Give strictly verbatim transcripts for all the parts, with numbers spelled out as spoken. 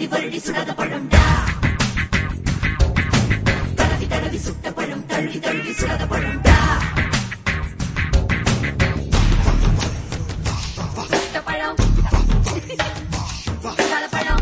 வருடி வருடி சுடாத பழம்டா. தடவி தடவி சுட்ட பழம் தழுவி தழுவி சுடாத பழம்டா. சுட்ட பழம் சுடாத பழம்.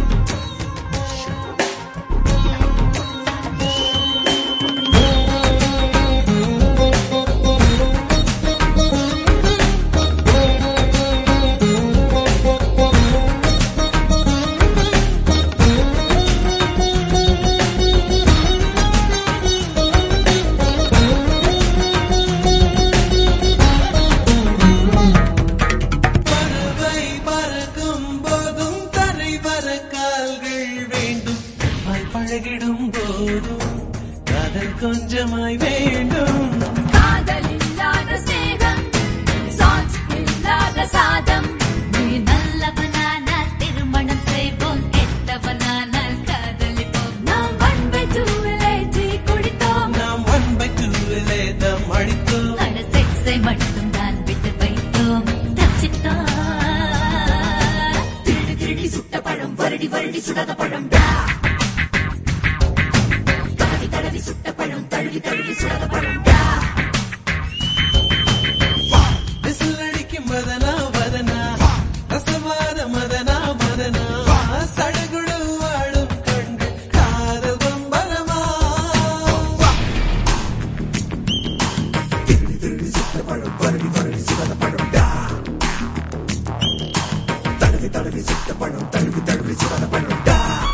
கொஞ்சமாய் வேண்டும் காதல் இல்லாத ஸ்நேகம் சாட்ச் இல்லாத சாதம். நீ நல்லவனானால் திருமணம் செய்வோம், கெட்டவனானால் காதலிப்போம். நாம் ஒன் பை டூவிலே டீ குடித்தோம், நாம் ஒன் பை டூவிலே தம் அடித்தோம். அட செக்ஸை மட்டும் தான் விட்டு வைத்தோம், தச்சித்தோம். திருடி திருடி சுட்ட பழம் வருடி வருடி சுடாத பழம்டா. தடவி சுட்ட பழம் தழுவி தழுவி சுடாத பழம்டா. விசில் அடிக்கும் மதனா வதனா ரசவாத மதனா மதனா சடுகுடு வாழும் கண்கள் காதல் பம்பரமா. திருடி திருடி சுட்ட பழம் வருடி வருடி சுடாத பழம்டா. தடவி தடவி சுட்ட பழம் தழுவி தழுவி சுடாத பழம்டா.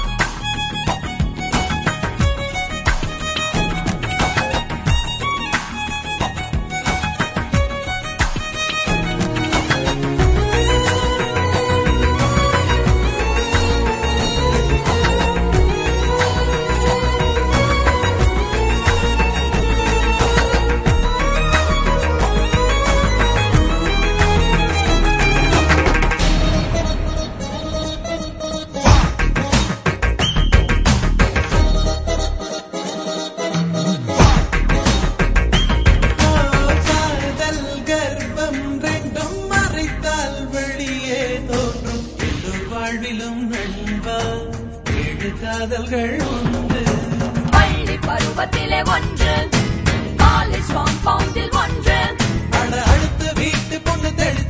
வாழ்விலும் நண்பா ஏழு காதல்கள் உண்டு. பள்ளி பருவத்திலே ஒன்று, காலேஜ் காம்பவுண்டில் ஒன்று, அட அடுத்த வீட்டு பொண்ணு தெளி